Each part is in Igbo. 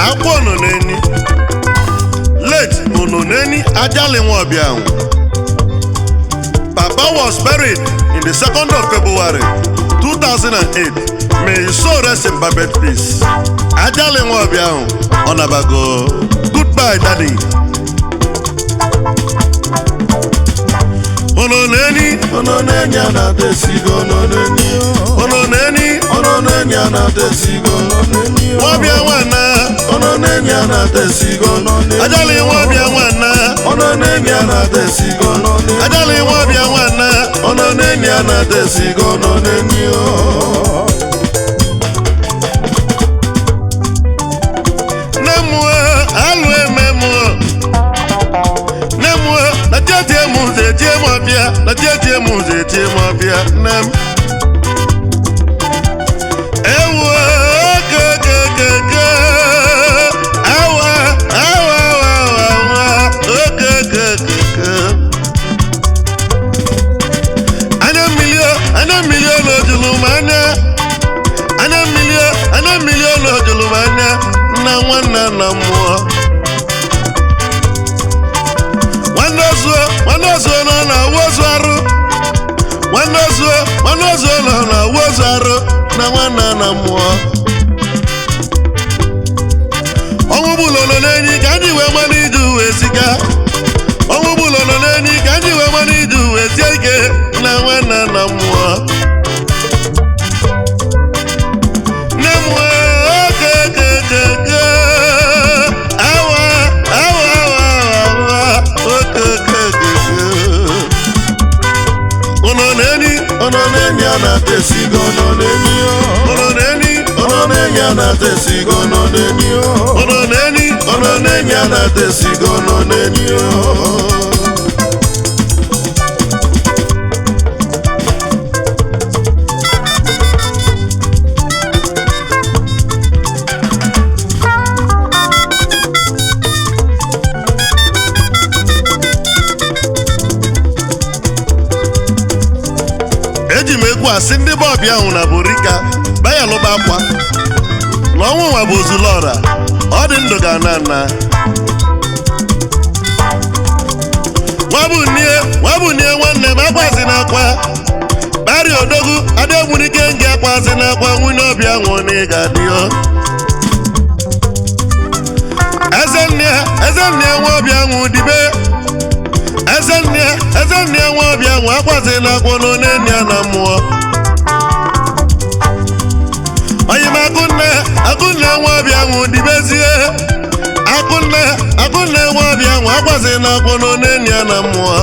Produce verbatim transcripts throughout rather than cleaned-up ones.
Akwa Ononeni, late Ononeni Ajali Nwaobianwu. Papa was buried in the second of February two thousand eight. May his soul rest in perfect peace. Ajali Nwaobianwu Onabago. Goodbye, Daddy. Ononeni, Ononeni anadesigo Ononeni Ononeni, Ononeni anadesigo Ononeni Nwaobianwana, Ononeni anadesigo Ononeni Ajali Nwaobianwana, Ononeni anadesigo Ononeni Ajali Nwaobianwana, Ononeni anadesigo Ononeni Nemwe alu ememwe Nemwe na jeje muze je mabia na jeje muze je mabia nem Ewo ke ke ke ke awa awa awa awa ke ke ke ke Ana milio ana milio lo julumana Ana milio ana milio lo julumana na nwanna na mmụọ nwanne ozuo nwanne ozuo nọ na wozu arụ nwanne ozuo nwanne ozuo nọ na wozu arụ na nwanna na mmụọ ọnwụ bụlolo n'enyi ka anyị wee mmanụ ije uwe ziga ọnwụ bụlolo n'enyi ka anyị wee mmanụ ije uwe zie ike na nwanna na mmụọ nne m wee oke ke ke ke awa awa awa awa oke ke ke ke Ononeni Ononeni anadesigo Ononeni Ononeni Ononeni anadesigo Ononeni Ononeni Ononeni anadesigo Ononeni eji m egwu asị ndị bọbịa ahụ na borika baya lụba akwa na ọnwụ nwa bụ ozulọra ọ dị ndụ ga na nna nwabunnie nwabunnie nwanne m akwazi n'akwa bari odogwu adịegwunike ngị akwazi n'akwa nwunye ọbịa nwụ na ịga dịọ ezenne ezenne Nwaobianwu nwụ dibe ezenne ezenne Nwaobianwu nwụ akwazi n'akwa n'onenni ya na mmụọ onye m akụnne akụnne Nwaobianwu nwụ dibezie akụnne akụnne Nwaobianwu nwụ akwazi n'akwa n'onenni ya na mmụọ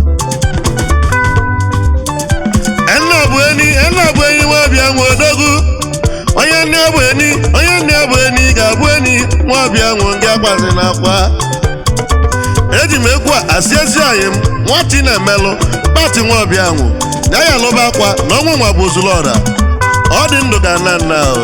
enna bụ eni enna bụ enyi Nwaobianwu odogwu onye nne bụ eni onye nne bụ eni ga-abụ eni Nwaobianwu ngị akwazi n'akwa eji m egwu a asị ezi anyị m nwati na-emelụ pati Nwaobianwu ya ya lụba akwa na ọnwụ nwa bụ ozulọra ọ dị ndụ ga na nna o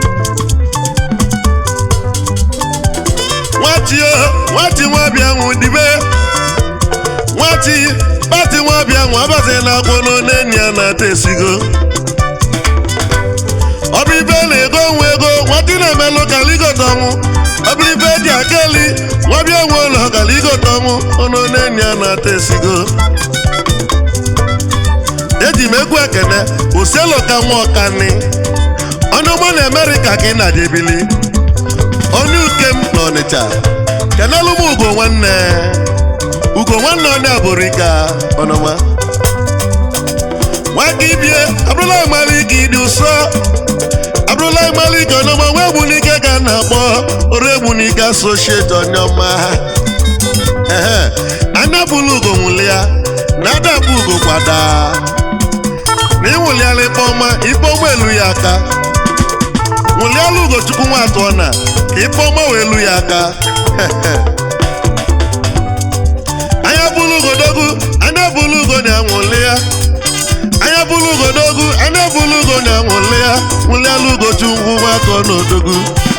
nwati o nwati Nwaobianwu dibe nwati pati Nwaobianwu abazi na-akwụ n'onenni ya na-ata esigo ọ bụ ibe na-ego onwe ego nwati na-emelụ kaligote ọnwụ ọ bụ ibe dị akeli Nwaobianwu ụlọ kaligote ọnwụ n'onenni ya na-ata esigo eji m egwu ekene oselo ka nwa ọkani onye ụgbọ na Amerịka ka ị na-adebili onye uke m na Ọnịcha kenelu m ugo nwanne ugo nwanne onye aborika ọnọma nwaka ibie abụrụla Maliki ịdị ụsọ abụrụla Maliki ọnọma nwa egbunike ka na-akpọ ọrụ egbunike asosieti onyeọma ehe anya bụlụ ugo nwụli ya na adabụ ugo kwada na ịnwụliala ikpe ọma ikpe ọma elu ya aka nwụliala Ugochukwu nwa atụọ na ka ikpe ọma wee elu ya aka anya bụlụ ugodogwu anya bụlụ ugo na-anwụli ya anya bụlụ ugodogwu anya bụlụ ugo na-anwụli ya nwụliala Ugochukwu nwa atụọ na odogwu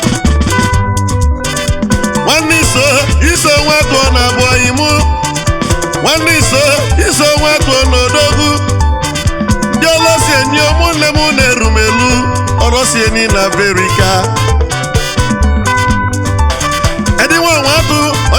nwanne iso iso nwa atụọ na abụọ imụ nwanne iso iso nwa atụọ na odogwu ndị ọlọsi enyi ụmụnne m na-erumelu ọrọsieni na Amerika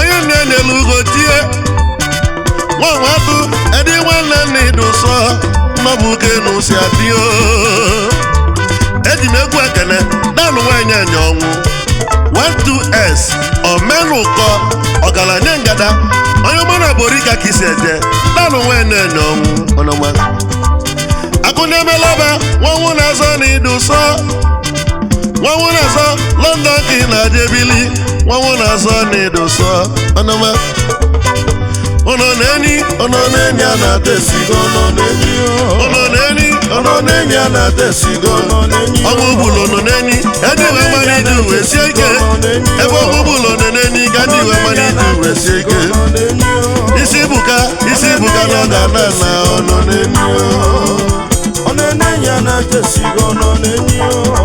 onye nne n'elu ugo tie nwa nwatụ edi nwanne nna ịdụ sọ nnọbụke n'usi adịo eji m egwu ekene danụ nwanyị anya ọnwụ one two s omenụkọ ọgaranya ngada onye ọmana borika ka isi eje danụ nwanyị anya ọnwụ ọnọma akụnemelaba nwanwụ na-azọ na ịdụ sọ nwanwụ na-azọ London ka ị na-adebili nwanwụ na-azọ na ịdụ sọ ọnọma ono neni ono neni anatesigo ono neni ono neni ono neni anatesigo ono neni ọmụ bụlụ ono neni edi we mara iji uwe sie ike ebe ọmụ bụlụ ono neni ga dị we mara iji uwe sie ike isi buka isi buka na ọ ga na na ono neni ono neni anatesigo ono neni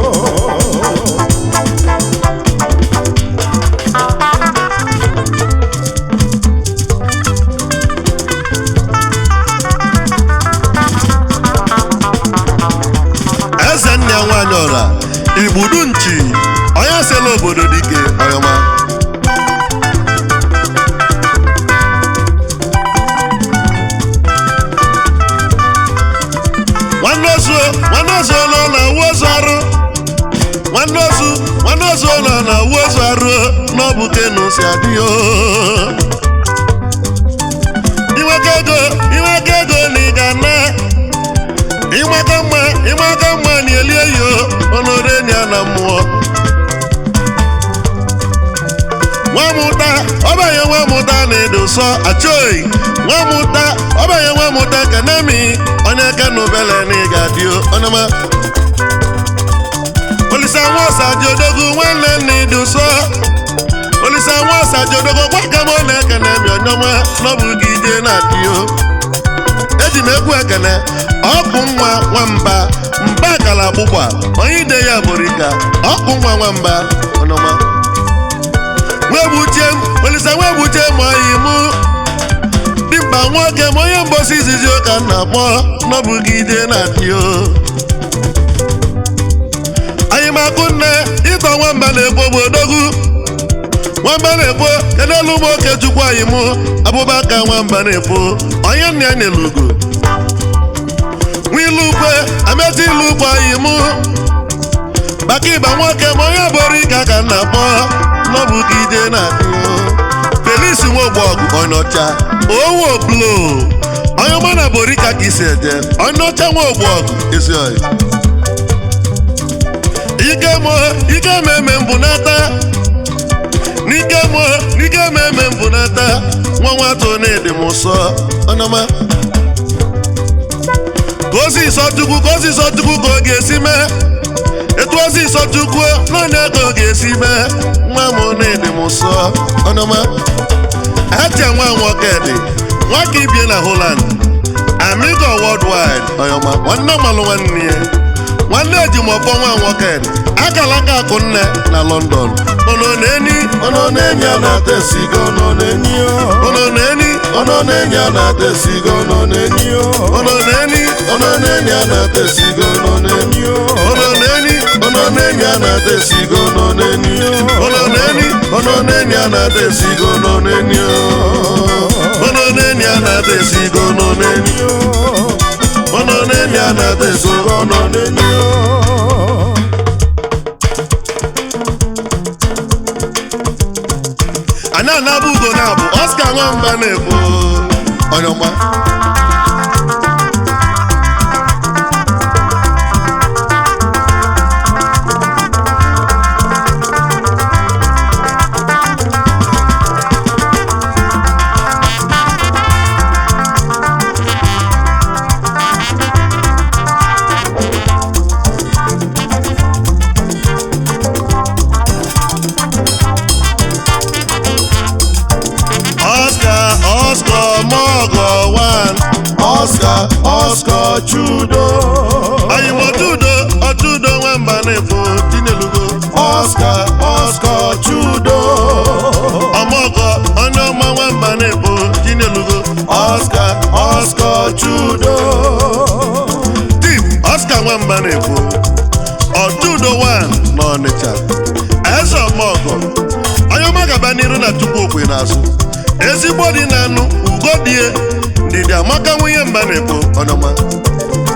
nwanyị ọra igbudu nchi onye sela obodo dike ọyọma nwanne ozu nwanne ozu ụlọ na-awụ ozu arụ nwanne ozu nwanne ozu ụlọ na-awụ ozu arụ n'ọbụ kenu si adịghị inweke ego inweke ego na ị ga na ịmaka mma ịmaka mma na elie yo ọnọdụenya na mmụọ nwamụta ọbanye nwamụta na ịdụsọ achọghị nwamụta ọbanye nwamụta kanemi onye aka n'obele na ịga dio ọnụma olisa nwasa jodogwu nwanne na ịdụsọ olisa nwasa jodogwu gwakama ọ na-eke na-emi ọnyọma n'ọbụ gị ije na dio eji m egwu ekene ọkụ nwa nwamba mba kala akpụkwa onye ide ya borika ọkụ nwa nwamba ọnọma nwebuche olisa nwebuche ma oyi mụ dimkpa nwoke ma onye mbosi izizi ụka nna kpọ n'ọbụgide na tio anyị makụ nne ịtọ nwamba na-ekwo bodogwu nwamba na-ekwo kedelu ụmụ oke chukwu anyị mụ abụbaka nwamba na-ekwo onye nna ya n'elugo nwilukwe ameti ilukwe anyị mụ maka ịba nwoke ma onye borika ka nna kpọ n'ọbụgide na tio Felix Nwogbọgụ ọnọcha owo blo onye ọma na borika ka isi eje ọnọcha Nwogbọgụ isi oyi ike mụ ike meme mbunata n'ike mụ n'ike meme mbunata nwa nwatụ na-ede m ụsọ ọnọma gozi ịsọchukwu gozi ịsọchukwu ka ọ ga-esi mee etu ozi ịsọchukwu n'onye ka ọ ga-esi mee nwa m na-ede m ụsọ ọnọma eche nwa nwoke dị nwa ka ibie na Holland amigo worldwide ọyọma nwanne malụ nwanne ya nwanne eji m ọfọ nwa nwoke dị akala aka akụ nne na London ono na-eni ono neni anatesigo ono neni ono na-eni ono neni anatesigo ono neni ono na-eni ono neni anatesigo ono neni ono na-eni ono neni anatesigo ono neni ono na-eni ono neni anatesigo ono neni ono na-eni anatesigo ono na-eni ono neni anatesigo ono neni anyị anabụ ugo na-abụ Oscar Nwamba na-ekwu ọnyọma Oscar Oscar Mogo one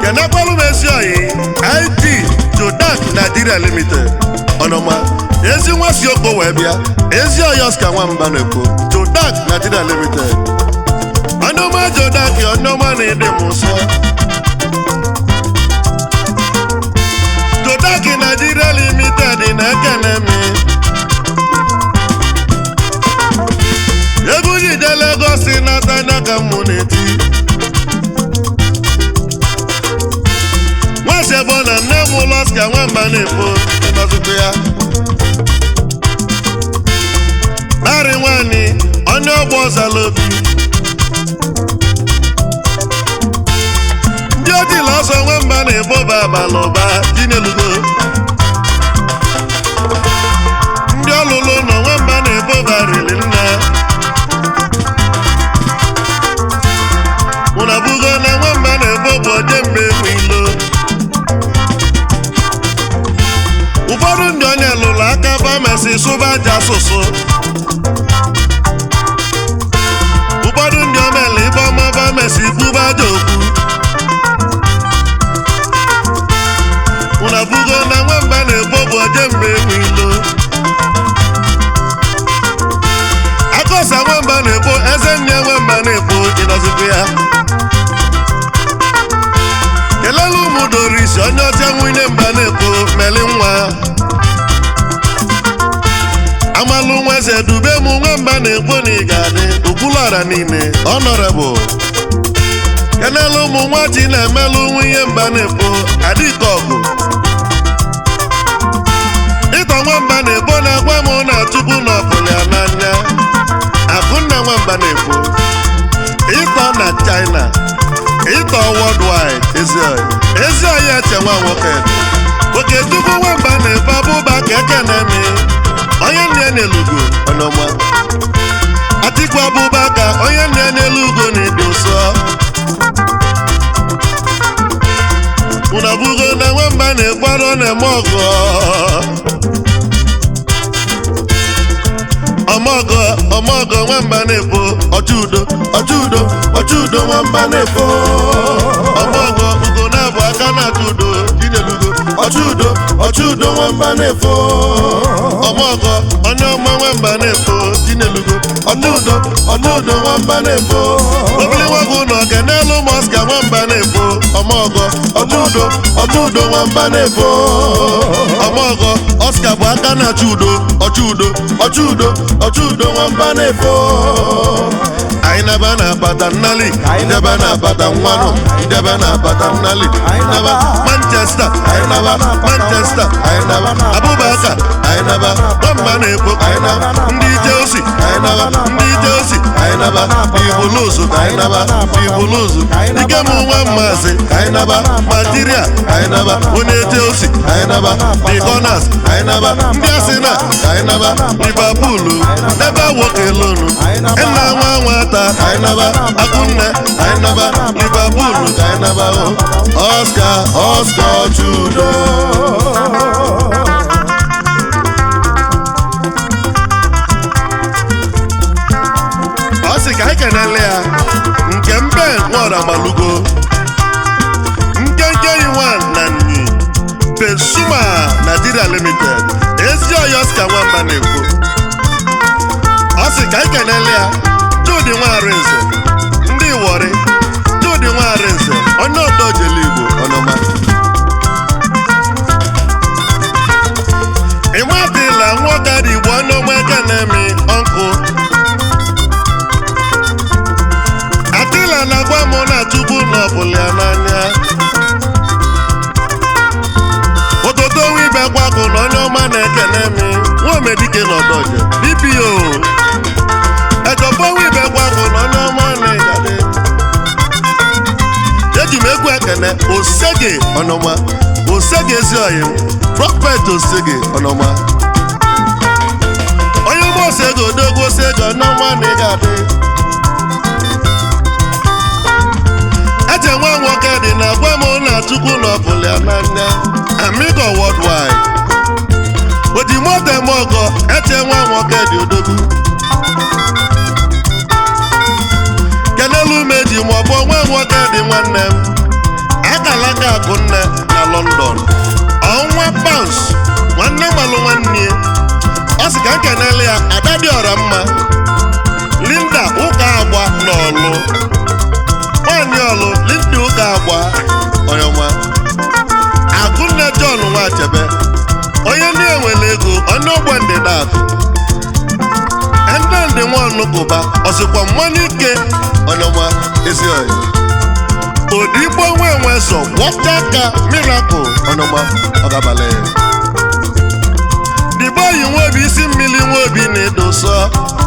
kenekwalu m ezi oyi I T Jodak Nigeria Limited ọnọma ezi nwa si okpo wee bịa ezi oyi Oscar Nwamba na-ekwu Jodak Nigeria Limited ọnọma Jodak ọnọma na-ede m ụsọ Jodak Nigeria Limited na-ekene m egwu jide Lagos na-ata n'aka m na-eti nwasebo na nne m ụlọ Oscar Nwamba na-ekwu ịnọzụta ya narị nwanyị onye ọgbọ ọzala obi ndị odila ọsọ Nwamba na-eboba abalị ụba dị n'elugo ndị ọlụlụ nọ Nwamba na-eboba rili nna mụna bugo na Nwamba na-eboba oje mgbe enwe ilo ụfọdụ ndị onye lụrụ aka bamesi sụba aja asụsụ ụfọdụ ndị omela ibe ọma bamesi buba aja okwu ụna bugo na Nwamba na-eboba oje mgbe enwe ilo akọsa Nwamba na-ebo eze nne Nwamba na-ebo ịnọzikwa ya kelele ụmụ Doris onye ọcha nwunye Mba na-ebo meli nwa amalụ nwa eze dube m Nwamba na-ebo na ị ga-adị okwuluọra niile honorable kelele ụmụ nwa ji na-emelụ nwunye Mba na-ebo adịka ọgụ ịtọ Nwamba na-ebo na-agwa m na Chukwu na ọbụla n'anya Akụnna Nwamba na-ebo ịtọ na China ịtọ worldwide Ezioyi Ezioyi eche nwa nwoke oke Chukwu Nwamba na-ebo abụba ka ekene mi onye nne n'elugo ọnọma Atiku Abubakar onye nne n'elugo na-edo nsọ unabugo na Nwamba na-ekwaro na-eme ọgọ ọmọgọ ọmọgọ Nwamba na-ebo ọchụudo ọchụudo ọchụudo Nwamba na-ebo ọmọgọ ugo na-abụ aka na-achụ udo jidelugo ọchụudo ọchụudo Nwamba na-ebo ọmọgọ onye ọma Nwamba na-ebo jidelugo ọnụudo ọnụudo Nwamba na-ebo obili nwago na ọganelu Oscar Nwamba na-ebo ọmọgọ ọchụudo ọchụudo Nwamba na-ebo ọmọgọ Oscar bụ aka na-achụ udo ọchụudo ọchụudo ọchụudo Nwamba na-ebo anyị naba na-abata nnali anyị naba na-abata nwanụ anyị naba na-abata nnali anyị naba Manchester anyị naba Manchester anyị naba Abubakar anyị naba Nwamba na-ebo anyị naba ndị Chelsea anyị naba ndị Chelsea anyị naba Ibuluzu anyị naba Ibuluzu ike m nwa mmazi anyị naba Material anyị naba onye Chelsea anyị naba The Gunners anyị naba ndị Arsenal anyị naba Liverpool ebe nwoke lụrụ nna nwa nwata anyị naba Akunne anyị naba Liverpool anyị naba Oscar Oscar Chudo ọ sị ka anyị kenele ya nke mbe nwọra malugo nkenke iwan na nyi Pesuma Nigeria Limited Ezioyi Oscar Nwamba na-ekwu ọ sị ka anyị kenele ya Chudi Nwarinze ndị Iwori Chudi Nwarinze onye ọdọ jele Igbo ọnọma ịmadịla nwoke dị Igbo ọnọma ekenemi ọnkụ Atila na-agwa m na Chukwu na ọbụla ya n'anya ototo wibe gwakụ na onye ọma na-ekene mi Nwomedike n'ọdọje D P O ejọpọ wibe gwakụ na onye ọma na-egade eji m egwu ekene Osege ọnọma Osege Ezioyi Prophet Osege ọnọma onye ụgbọ Osege odogwu Osege ọnọma na-egade eche nwa nwoke dị na agwa m na Chukwu na ọbụla ya n'anya Amigo worldwide Ojimotemogo eche nwa nwoke dị odogwu kelelu meji maọbụ nwa nwoke dị nwanne m akala Oscar Akunne na London ọnwa pounds nwanne gbalụ nwanne ọ sị ka nkenele ya ada dị ọra mma Linda ụka agba n'ọlụ nwanyị ọlụ Linda ụka agba ọyọma Akunne John Nwachebe onye na-enwere ego onye ogbe ndịda akụ ndị ndị nwanụkụba ọsịkwa mmanụ ike ọnyọma ezi ọyị odigbo nwe enwe so wọta aka miracle ọnyọma ọgabala dịbo yi nweobi isi mmiri nweobi na-edo sọ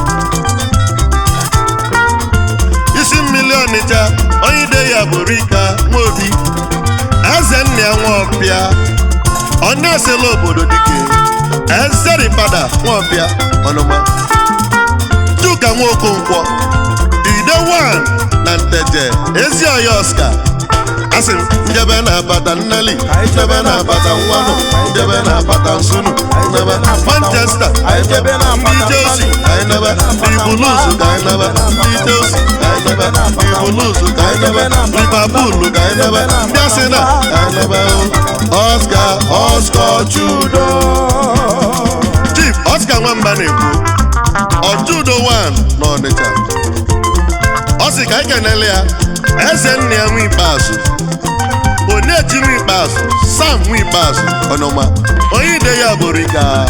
isi mmiri Ọnịcha onye ide ya bụ Rika nweobi eze nna ya Nwaọpịa onye asịla obodo dike eze ripada Nwaọpịa ọnyọma Chuka Nwokonkwọ ide one na Nteje ezi ọya Oscar asị m njebe na-abata Nnali njebe na-abata Nwanụ njebe na-abata Nsunu njebe Manchester ndị Chelsea anyị nebe Ibuluzu ka anyị nebe ndị Chelsea ka anyị nebe Ibuluzu ka anyị nebe Liverpool ka anyị nebe ndị Arsenal ka anyị nebe Oscar Oscar Chudo Chief Oscar Nwamba na-ekwu Ojudo one n'Ọnịcha ọ sị ka anyị kenele ya eze nna ya nwe ikpeazụ Onechi nwe ikpeazụ Sam nwe ikpeazụ ọnọma onye ide ya bụ Rika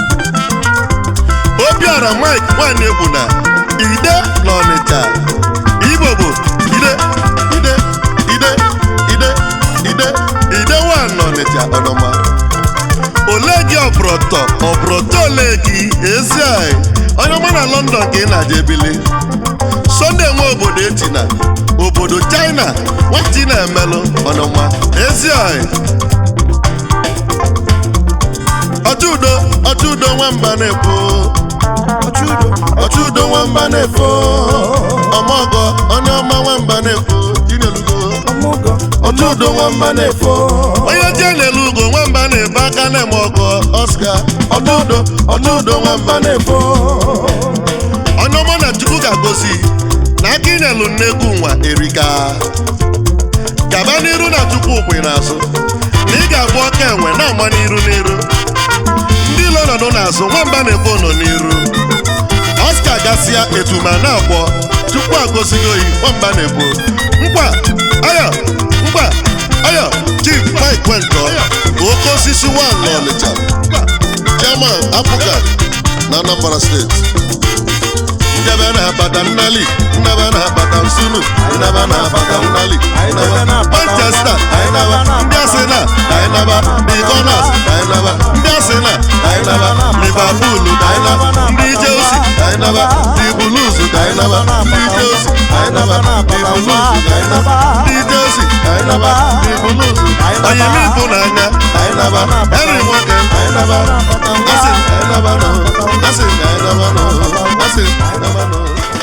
Obiora Mike nwanne egwu na ide n'Ọnịcha Igbo bụ ide ide ide ide ide ide one n'Ọnịcha ọnọma ole gị ọbrọtọ ọbrọtọ ole gị ezi anyị onye ọma na London ka ị na-aja ebili Sunday nwe obodo etina obodo China nwati na-emelụ ọnọma ezi anyị Ojudo Ojudo Nwamba na-efo Ojudo Nwamba na-efo ọmọgọ onye ọma Nwamba na-efo Jinelugo Ojudo Nwamba na-efo onye Jinelugo Nwamba na-ebe aka na-eme ọgọ Oscar Ojudo Ojudo Nwamba na-efo onye ọma na Chukwu ga-agozi na aka ịnyelụ nnegwu nwa erika gaba n'iru na Chukwu kwe n'azụ na ị ga-abụ ọka enwe na-ama n'iru n'iru ndị ilo nọdụ n'azụ Nwamba na-ebo nọ n'iru Oscar gasịa etuma na-akwọ Chukwu agozighị oyi Nwamba na-ebo nkwa ayo nkwa ayo Chief Mike Wentọ oke osisi one n'Ọnịcha Chairman Apuga na Anambra Steeti njebe na-abata Nnali nnaba na-abata Nsunu nnaba na-abata Nnali Manchester ndị Arsenal ndị Gunners ndị Arsenal Liverpool ndị Chelsea ndị Blues ndị Chelsea ndị Chelsea ndị Blues onye mịbụ n'anya Henry nwoke asị asị asị